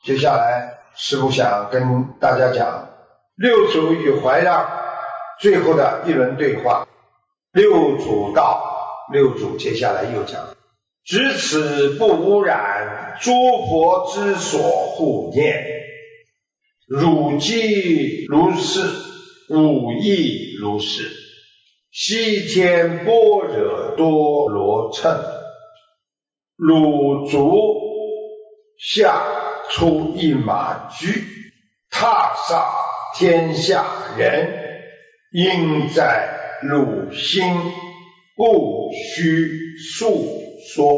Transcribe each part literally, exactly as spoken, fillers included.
接下来师父想跟大家讲六祖与怀让最后的一轮对话。六祖道，六祖接下来又讲，只此不污染，诸佛之所护念，汝既如是，吾亦如是。西天般若多罗乘，汝足下出一马驹，踏煞天下人，应在汝心，故须述说。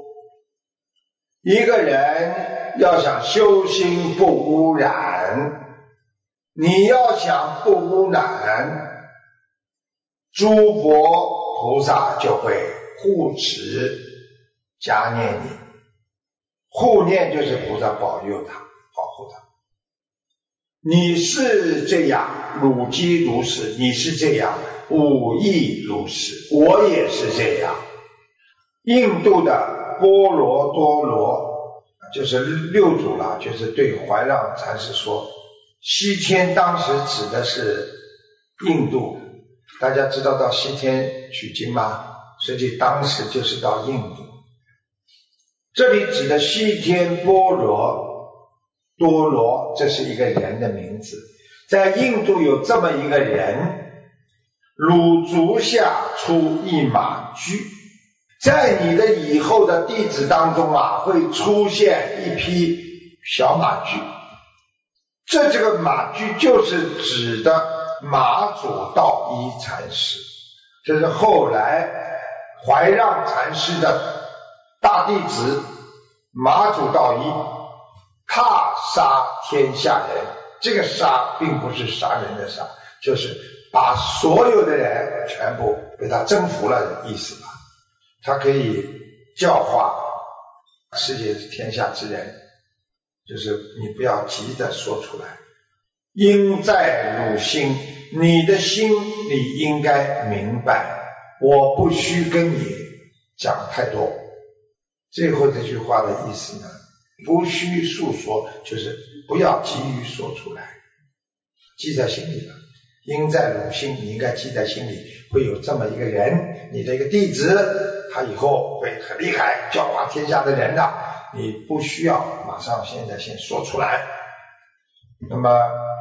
一个人要想修心不污染，你要想不污染，诸佛菩萨就会护持加念你。护念就是菩萨保佑他，保护他。你是这样，汝既如是，你是这样，吾亦如是，我也是这样。印度的波罗多罗就是六祖了，就是对怀让禅师说，西天当时指的是印度，大家知道到西天取经吗？实际当时就是到印度。这里指的西天波罗多罗，这是一个人的名字，在印度有这么一个人，汝足下出一马驹，在你的以后的弟子当中啊，会出现一匹小马驹。这这个马驹就是指的马祖道一禅师，这是后来怀让禅师的大弟子马祖道一，踏杀天下人。这个杀并不是杀人的杀，就是把所有的人全部被他征服了的意思吧。他可以教化世界天下之人，就是你不要急着说出来，应在汝心，你的心里应该明白，我不需跟你讲太多。最后这句话的意思呢，不需述说，就是不要急于说出来，记在心里了。应在汝心，你应该记在心里，会有这么一个人，你的一个弟子，他以后会很厉害，教化天下的人的，你不需要马上现在先说出来。那么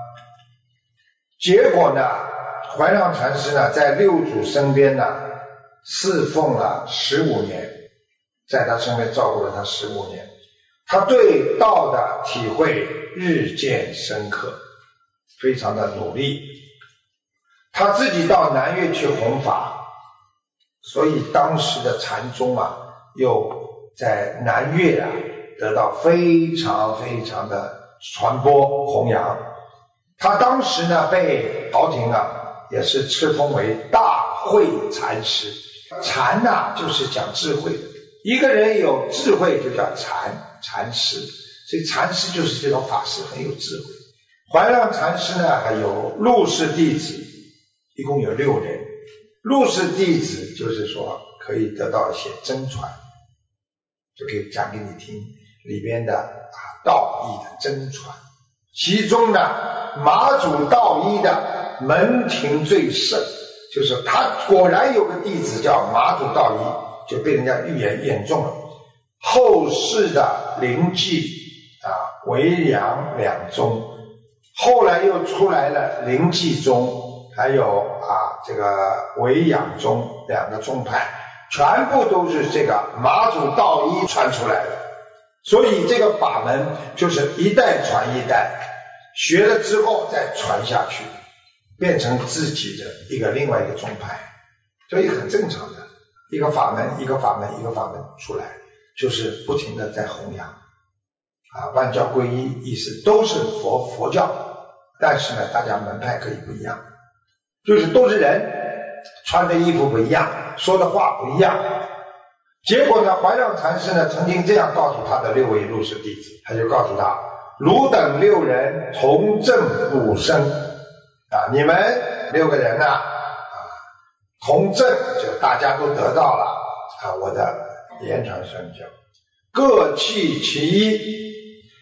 结果呢，怀让禅师呢在六祖身边呢侍奉了十五年，在他身边照顾了他十五年，他对道的体会日渐深刻，非常的努力。他自己到南岳去弘法，所以当时的禅宗啊，又在南岳啊得到非常非常的传播弘扬。他当时呢被朝廷啊也是敕封为大慧禅师。禅啊就是讲智慧的，一个人有智慧就叫禅禅师，所以禅师就是这种法师，很有智慧。怀让禅师呢还有陆氏弟子，一共有六人。陆氏弟子就是说可以得到一些真传，就可以讲给你听里边的啊道义的真传。其中呢马祖道一的门庭最盛，就是他果然有个弟子叫马祖道一，就被人家预言验中了。后世的灵济啊、维良两宗，后来又出来了灵济宗，还有啊这个维养宗两个宗派，全部都是这个马祖道一传出来的。所以这个法门就是一代传一代，学了之后再传下去，变成自己的一个另外一个宗派，所以很正常的，一个法门一个法门一个法门出来，就是不停的在弘扬啊，万教归一，意思都是佛佛教，但是呢大家门派可以不一样，就是都是人，穿的衣服不一样，说的话不一样。结果呢怀让禅师呢曾经这样告诉他的六位入室弟子，他就告诉他，汝等六人同证五生啊，你们六个人呢、啊、同证，就大家都得到了啊我的言传身教，各弃其一，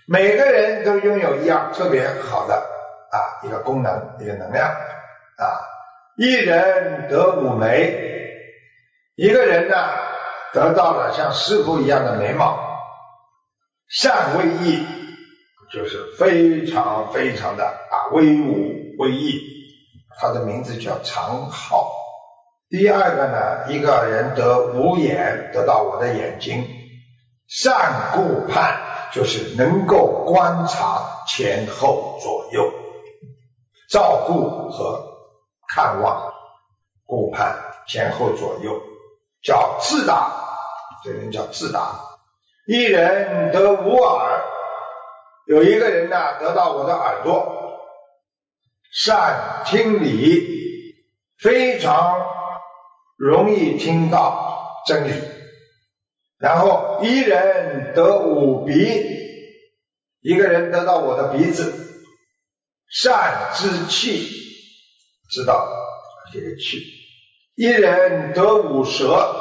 每个人都拥有一样特别好的啊一个功能，一个能量啊。一人得五眉，一个人呢得到了像师父一样的眉毛，善威仪，就是非常非常的啊威武威仪，他的名字叫长浩。第二个呢，一个人得五眼，得到我的眼睛，善顾盼，就是能够观察前后左右，照顾和看望，顾盼前后左右，叫智达，这个人叫智达。一人得五耳，有一个人呢得到我的耳朵，善听理，非常容易听到真理。然后一人得五鼻，一个人得到我的鼻子，善知气，知道这个气。一人得五舌，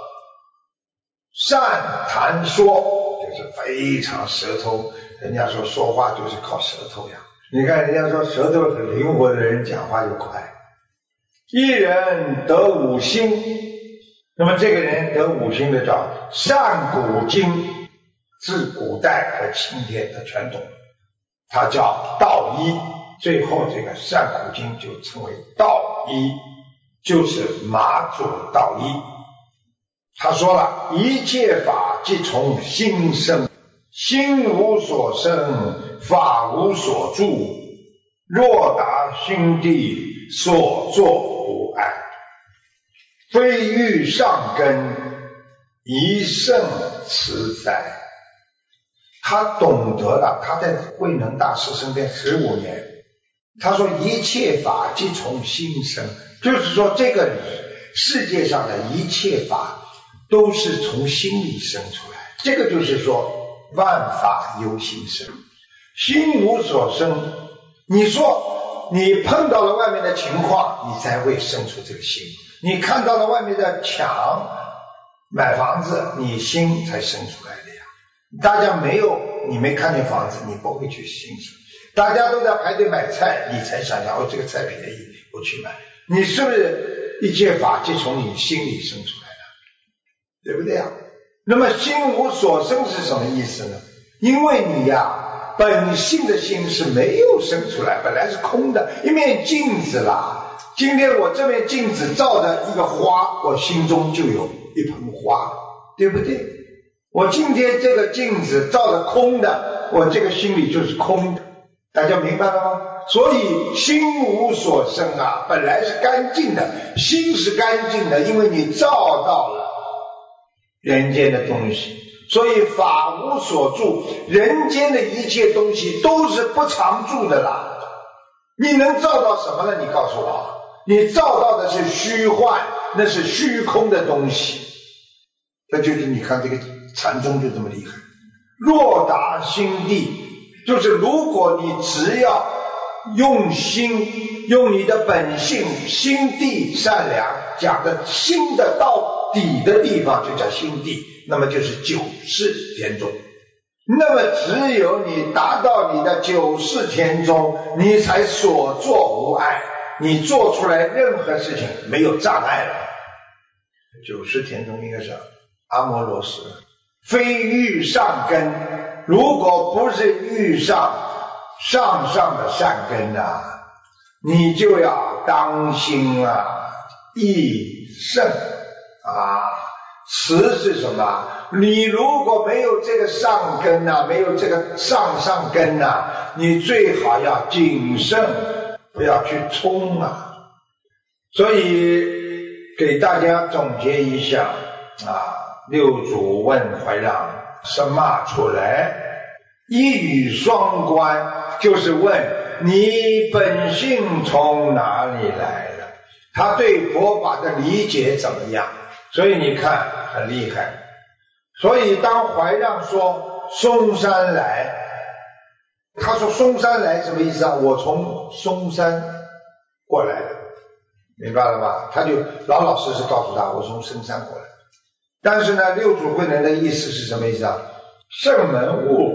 善谈说，就是非常舌头，人家说说话就是靠舌头呀。你看人家说舌头很灵活的人讲话就快。一人得五心，那么这个人得五心的叫善古今，自古代和今天他全懂，他叫道一，最后这个善古今就称为道一，就是马祖道一。他说了，一切法即从心生，心无所生，法无所住，若达心地，所作无碍，非欲上根，一圣慈哉。他懂得了，他在慧能大师身边十五年，他说一切法即从心生，就是说这个世界上的一切法都是从心里生出来，这个就是说万法由心生，心无所生。你说你碰到了外面的情况，你才会生出这个心，你看到了外面的墙，买房子，你心才生出来的呀。大家没有，你没看见房子，你不会去心生。大家都在排队买菜，你才想想哦，这个菜便宜，我去买。你是不是一切法就从你心里生出来的，对不对啊？那么心无所生是什么意思呢？因为你呀，本性的心是没有生出来，本来是空的，一面镜子啦。今天我这面镜子照着一个花，我心中就有一盆花，对不对？我今天这个镜子照着空的，我这个心里就是空的，大家明白了吗？所以心无所生啊，本来是干净的，心是干净的，因为你照到了人间的东西，所以法无所住，人间的一切东西都是不常住的啦。你能照到什么呢？你告诉我，你照到的是虚幻，那是虚空的东西。这就是你看这个禅宗就这么厉害，若达心地，就是如果你只要用心，用你的本性，心地善良，讲的心的到底的地方就叫心地，那么就是九世田中。那么只有你达到你的九世田中，你才所作无碍，你做出来任何事情没有障碍了。九世田中应该是阿摩罗什，非欲上根，如果不是遇上上上的善根啊，你就要当心啊，益圣啊。慈是什么？你如果没有这个上根啊，没有这个上上根啊，你最好要谨慎，不要去冲啊。所以给大家总结一下啊，六祖问怀让什么出来，一语双关，就是问你本性从哪里来的，他对佛法的理解怎么样。所以你看很厉害。所以当怀让说嵩山来，他说嵩山来什么意思啊？我从嵩山过来的，明白了吧？他就老老实实告诉他，我从深山过来。但是呢，六祖慧能的意思是什么意思啊？圣门悟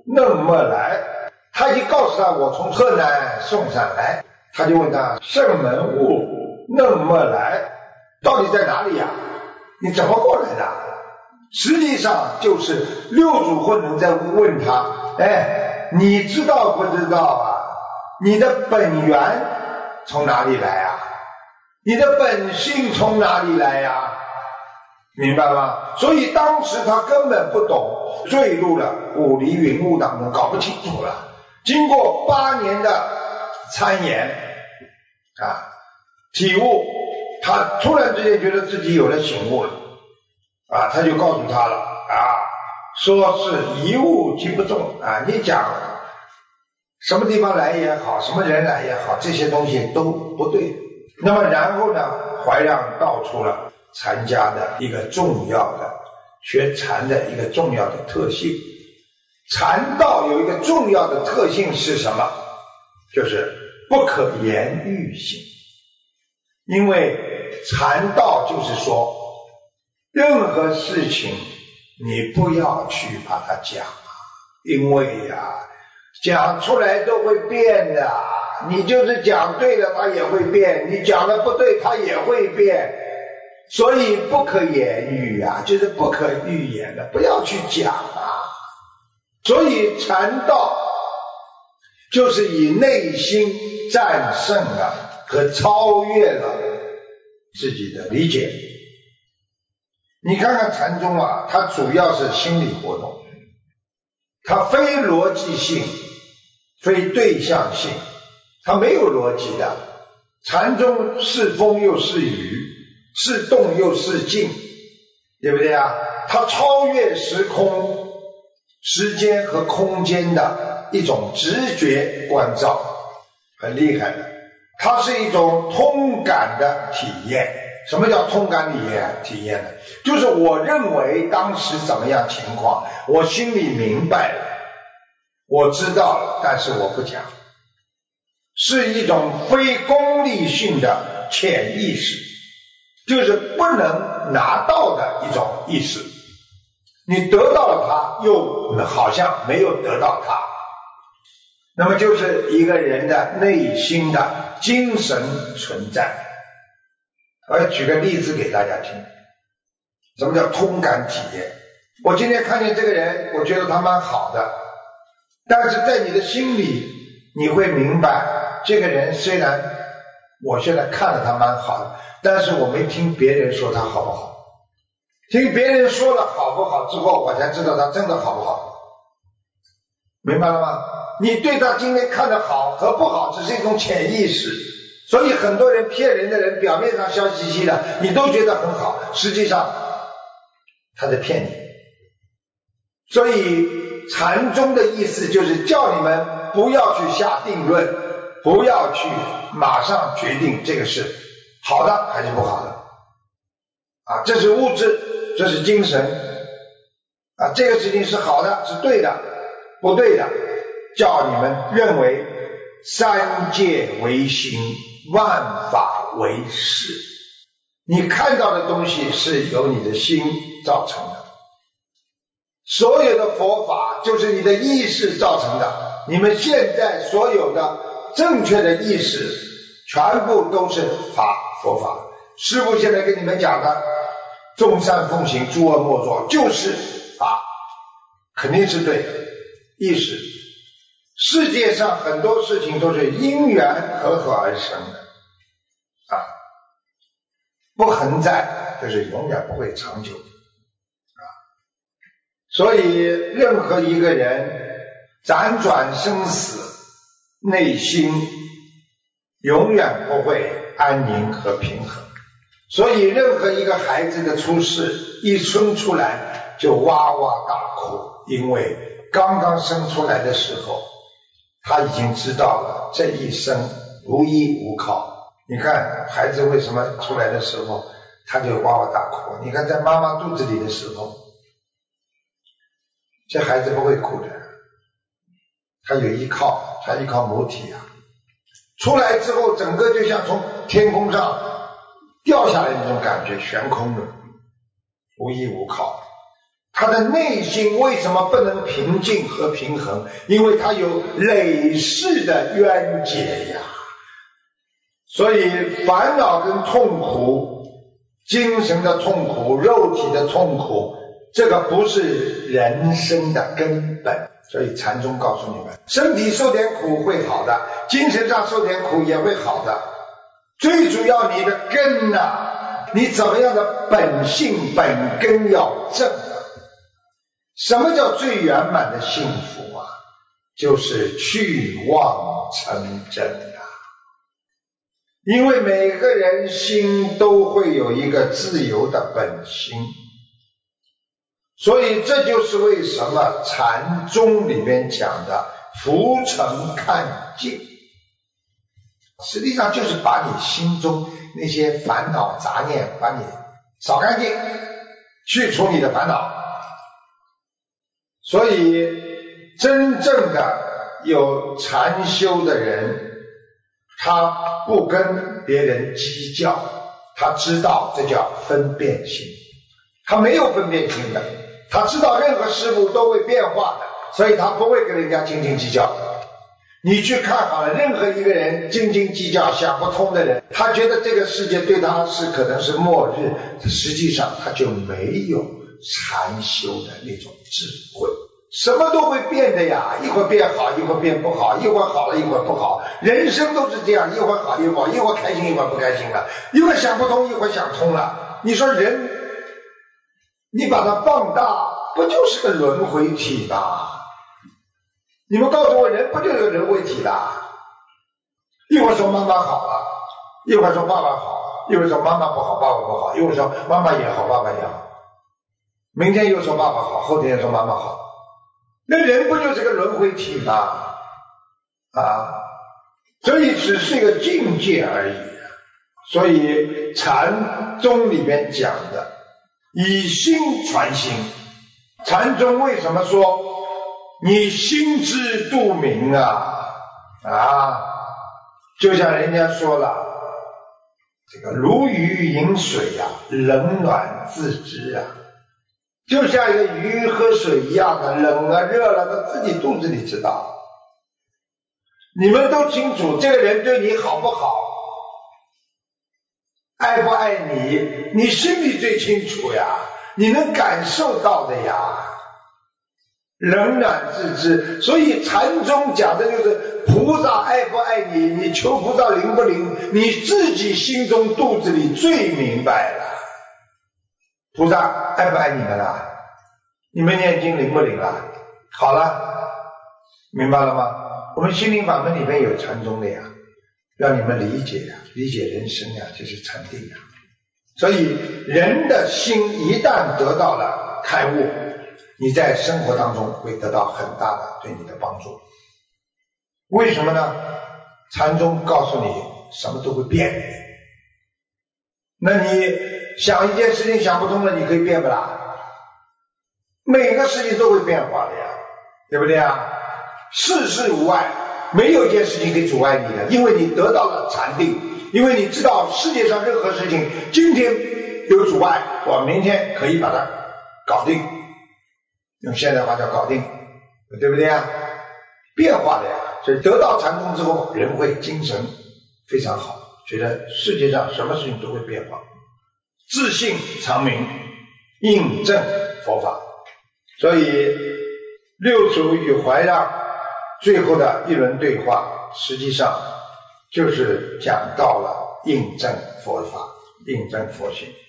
那么来，他已经告诉他我从河南送上来，他就问他圣门物那么来到底在哪里呀？你怎么过来的？实际上就是六祖慧能在问他，哎，你知道不知道啊？你的本源从哪里来啊？你的本性从哪里来呀？明白吗？所以当时他根本不懂，坠入了五离云雾当中，搞不清楚了。经过八年的参研啊，体悟，他突然之间觉得自己有了醒悟了啊，他就告诉他了啊，说是一物即不中啊，你讲什么地方来也好，什么人来也好，这些东西都不对。那么然后呢，怀让道出了禅家的一个重要的学禅的一个重要的特性。禅道有一个重要的特性是什么？就是不可言喻性。因为禅道就是说，任何事情你不要去把它讲，因为呀、啊，讲出来都会变的。你就是讲对了，它也会变；你讲的不对，它也会变。所以不可言喻啊，就是不可预言的，不要去讲啊。所以禅道就是以内心战胜了和超越了自己的理解。你看看禅宗啊，它主要是心理活动，它非逻辑性，非对象性，它没有逻辑的。禅宗是风又是雨，是动又是静，对不对啊？它超越时空、时间和空间的一种直觉关照，很厉害的。它是一种通感的体验。什么叫通感体验？体验呢？就是我认为当时怎么样情况，我心里明白了，我知道了，但是我不讲，是一种非功利性的潜意识，就是不能拿到的一种意识。你得到了它，又好像没有得到它，那么就是一个人的内心的精神存在。我要举个例子给大家听，什么叫通感体验？我今天看见这个人，我觉得他蛮好的，但是在你的心里你会明白，这个人虽然我现在看了他蛮好的，但是我没听别人说他好不好，听别人说了好不好之后，我才知道他真的好不好。明白了吗？你对他今天看的好和不好只是一种潜意识，所以很多人骗人的人表面上笑嘻嘻的，你都觉得很好，实际上他在骗你。所以禅宗的意思就是叫你们不要去下定论，不要去马上决定这个是好的还是不好的啊，这是物质，这是精神啊，这个事情是好的，是对的，不对的，叫你们认为三界为心，万法为识。你看到的东西是由你的心造成的，所有的佛法就是你的意识造成的。你们现在所有的正确的意识全部都是法，佛法。师父现在跟你们讲的众善奉行，诸恶莫作，就是法，肯定是对的。意识，世界上很多事情都是因缘合合而生的啊，不恒在，就是永远不会长久啊。所以任何一个人辗转生死，内心永远不会安宁和平衡。所以任何一个孩子的出世，一生出来就哇哇大哭，因为刚刚生出来的时候他已经知道了这一生无依无靠。你看孩子为什么出来的时候他就哇哇大哭，你看在妈妈肚子里的时候，这孩子不会哭的，他有依靠，他依靠母体啊。出来之后整个就像从天空上掉下来那种感觉，悬空的，无依无靠。 他的内心为什么不能平静和平衡？因为他有累世的冤结呀。所以烦恼跟痛苦，精神的痛苦，肉体的痛苦，这个不是人生的根本。所以禅宗告诉你们，身体受点苦会好的，精神上受点苦也会好的，最主要你的根啊，你怎么样的本性本根要正啊。什么叫最圆满的幸福啊？就是去妄成真啊。因为每个人心都会有一个自由的本心，所以这就是为什么禅宗里面讲的浮尘看尽，实际上就是把你心中那些烦恼杂念把你扫干净，去除你的烦恼。所以真正的有禅修的人，他不跟别人计较，他知道这叫分辨心，他没有分辨心的，他知道任何事物都会变化的，所以他不会跟人家斤斤计较。你去看好了，任何一个人斤斤计较想不通的人，他觉得这个世界对他是可能是末日，实际上他就没有禅修的那种智慧。什么都会变的呀，一会儿变好，一会儿变不好，一会儿好了，一会儿不好，人生都是这样，一会儿好，一会儿不好，一会儿开心，一会儿不开心了，一会儿想不通，一会儿想通了。你说人，你把它放大，不就是个轮回体吗？你们告诉我，人不就是个轮回体的？一会儿说妈妈好了，一会儿说爸爸好，一会儿说妈妈不好，爸爸不好，一会儿说妈妈也好，爸爸也好，明天又说爸爸好，后天又说妈妈好。那人不就是个轮回体吗？啊，所以只是一个境界而已。所以禅宗里面讲的以心传心，禅宗为什么说你心知肚明啊？啊，就像人家说了，这个如鱼饮水啊，冷暖自知啊。就像一个鱼喝水一样的，冷了热了他自己肚子里知道。你们都清楚这个人对你好不好，爱不爱你，你心里最清楚呀，你能感受到的呀，冷暖自知。所以禅宗讲的就是菩萨爱不爱你，你求菩萨灵不灵，你自己心中肚子里最明白了。菩萨爱不爱你们了？你们念经灵不灵了？好了，明白了吗？我们心灵法门里面有禅宗的呀，让你们理解呀，理解人生呀，就是禅定呀。所以人的心一旦得到了开悟，你在生活当中会得到很大的对你的帮助。为什么呢？禅宗告诉你什么都会变，那你想一件事情想不通了，你可以变不啦？每个事情都会变化的呀，对不对啊？世事无碍，没有一件事情可以阻碍你的，因为你得到了禅定，因为你知道世界上任何事情今天有阻碍，我明天可以把它搞定，用现代话叫搞定，对不对啊？变化的呀。所以得到禅宗之后，人会精神非常好，觉得世界上什么事情都会变化，自信常明，印证佛法。所以六祖与怀让最后的一轮对话，实际上就是讲到了印证佛法，印证佛性。